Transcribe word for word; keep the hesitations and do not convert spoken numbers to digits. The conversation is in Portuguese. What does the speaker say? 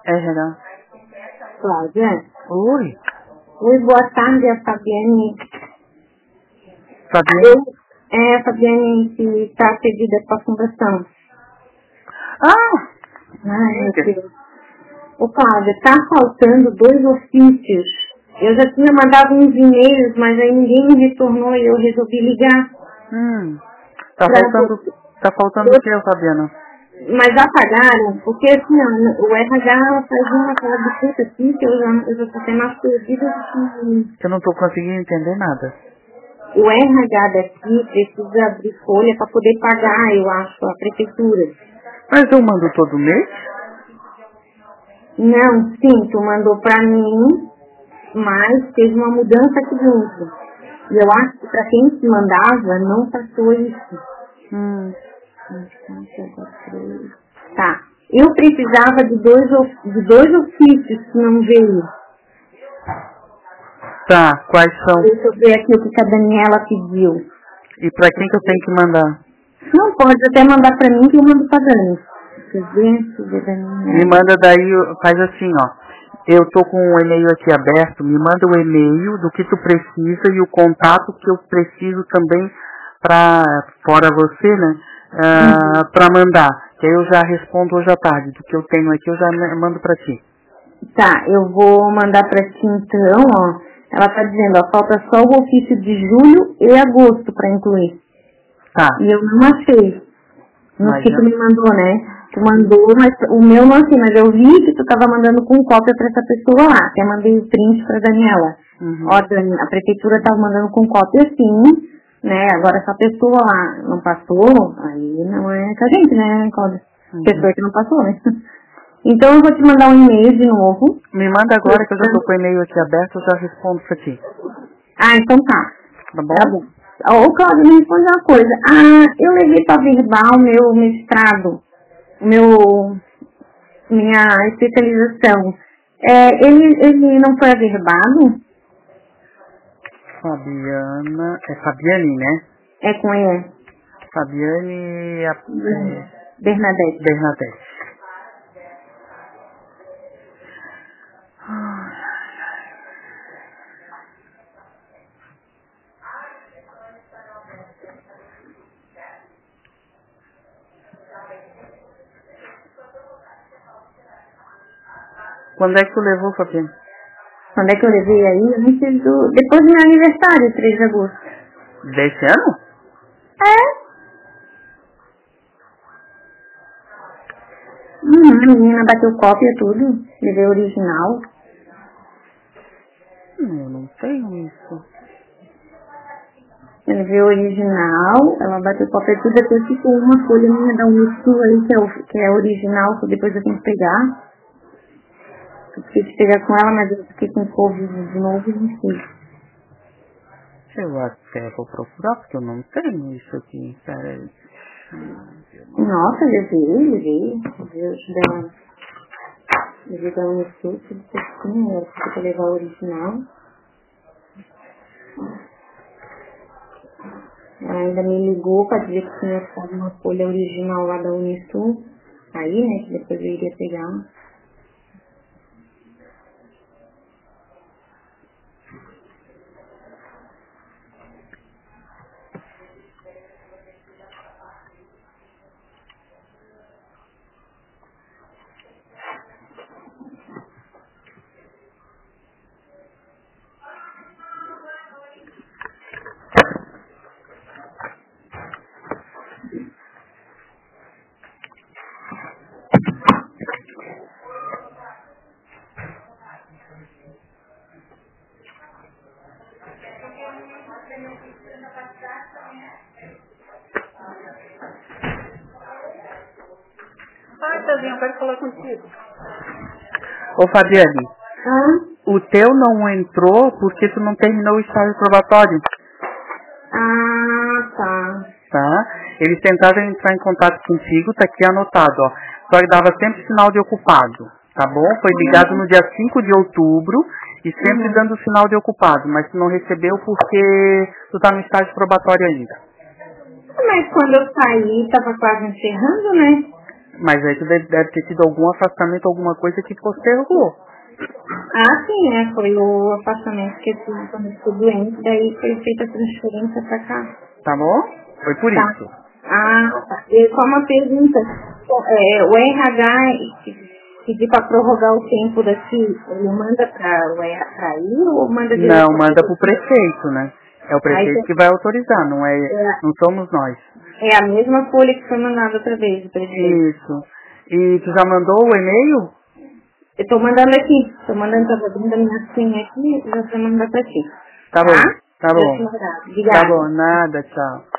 R H. Cláudia? Oi. Oi, boa tarde, é a Fabiane. Fabiane? Eu, é a Fabiane que está pedida para a fundação. Ah! Ai, meu Deus. Ô, Cláudia, está faltando dois ofícios. Eu já tinha mandado uns e-mails, mas aí ninguém me retornou e eu resolvi ligar. Hum. Tá pra... faltando, tá faltando o que, Fabiana? Mas já pagaram, porque assim, ó, o R H faz uma cara de puta assim, que eu já, eu já tô tendo as perdidas que... Eu não tô conseguindo entender nada. O R H daqui precisa abrir folha para poder pagar, eu acho, a prefeitura. Mas eu mando todo mês? Não, sim, tu mandou pra mim, mas teve uma mudança aqui dentro. E eu acho que pra quem te mandava, não passou isso. Hum. Tá. Eu precisava de dois, of- de dois ofícios que não veio. Tá, quais são? Deixa eu ver aqui o que a Daniela pediu. E pra quem que eu tenho que mandar? Não, pode até mandar pra mim que eu mando pra Dani. Deixa eu ver, deixa eu ver, Daniela. Me manda daí, faz assim, ó. Eu tô com o e-mail aqui aberto, me manda o e-mail do que tu precisa e o contato que eu preciso também pra, fora você, né? Uh, Uhum. pra mandar. Que aí eu já respondo hoje à tarde. Do que eu tenho aqui eu já mando pra ti. Tá, eu vou mandar pra ti então, ó. Ela tá dizendo, ó, falta só o ofício de julho e agosto pra incluir. Tá. E eu não achei. No Mas que já... tu me mandou, né? Tu mandou, mas o meu não achei, mas eu vi que tu tava mandando com cópia pra essa pessoa lá. Até mandei o print pra Daniela. Uhum. Ó, Dani, a prefeitura tava mandando com cópia sim, né? Agora essa pessoa lá não passou, aí não é com a gente, né, Cláudia? Uhum. Pessoa que não passou, né? Então eu vou te mandar um e-mail de novo. Me manda agora que eu já tô com o e-mail aqui aberto, eu já respondo pra ti. Ah, então tá. Tá bom? Tá bom. Ô, Cláudia, me responde uma coisa. Ah, eu levei pra verbal o meu mestrado, o meu, minha especialização. É, ele, ele não foi averbado? Fabiana... É Fabiane, né? É com ele. Fabiane... É... Bernadette. Bernadette. Quando é que tu levou, Fabiane? Quando é que eu levei aí? Eu não sei do... Depois do meu aniversário, três de agosto. Desse ano? É? Uhum, a menina bateu cópia e tudo. Levei o original. Não, eu não tenho isso. Eu levei o original, ela bateu cópia e tudo. Depois ficou uma folha minha da Unisul aí, que é, o, que é original, que depois eu tenho que pegar. Eu preciso pegar com ela, mas eu fiquei com Covid de novo e não fui. Eu até vou procurar, porque eu não tenho isso aqui. Pera aí. Nossa, levei, levei. Levei o dela. Levei da Unisul, tudo certinho. Ela ficou pra levar o original. Ela ainda me ligou pra dizer que tinha ficado uma folha original lá da Unisul. Aí, né, que depois eu iria pegar. Ai, Tazinha, eu quero falar contigo. Ô, Fabiane, Ah, o teu não entrou porque tu não terminou o estágio probatório, ah, tá. tá? Eles tentaram entrar em contato contigo, tá aqui anotado, ó. Só que dava sempre sinal de ocupado, tá bom? Foi ligado no dia cinco de outubro e sempre Uhum. dando sinal de ocupado, mas tu não recebeu porque tu tá no estágio probatório ainda. Mas quando eu saí, tava quase encerrando, né? Mas aí tu deve, deve ter tido algum afastamento, alguma coisa que postergou. Ah, sim, né? Foi o afastamento que eu tive quando eu fiquei doente, daí foi feita a transferência pra cá. Tá bom? Foi por Tá. isso. Ah, tá. E só uma pergunta. É, o R H pedir para prorrogar o tempo daqui, ele manda para o R H pra ir ou manda direto? Não, manda pro prefeito, né? É o prefeito Aí, que vai autorizar, não é, é, não somos nós. é a mesma folha que foi mandada outra vez, prefeito. Isso. E tu já mandou o e-mail? Eu tô mandando aqui, tô mandando pra dentro da minha senha aqui, já vou mandar pra ti. Tá Tá? bom, tá Já bom. te mandar. Obrigada. Tá bom, nada, tchau.